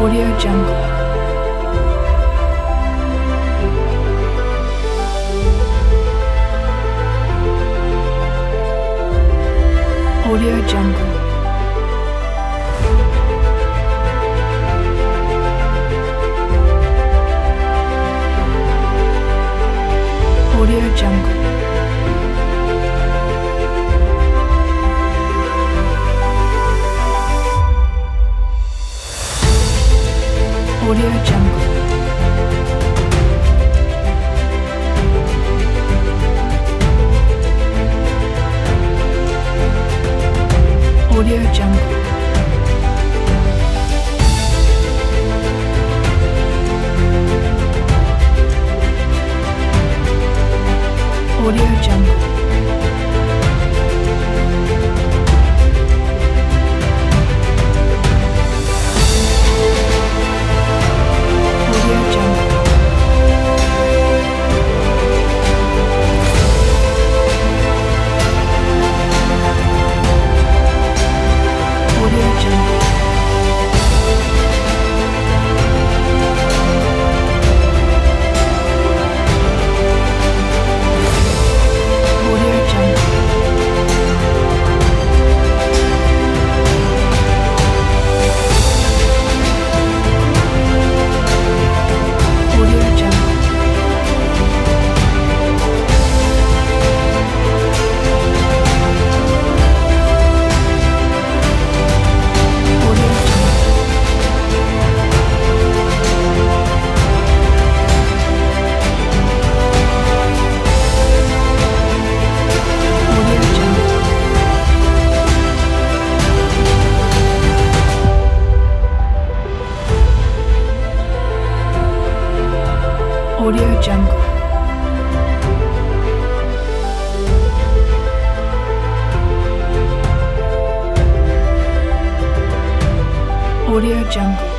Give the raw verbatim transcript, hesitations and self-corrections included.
Audio Jungle. Audio Jungle. Audio Jungle. Audio Jungle. Audio Jungle. Audio Jungle. Audio Jungle. Audio Jungle. Audio Jungle. Audio Jungle. Audio Jungle. Audio Jungle. Audio Jungle. Audio Jungle.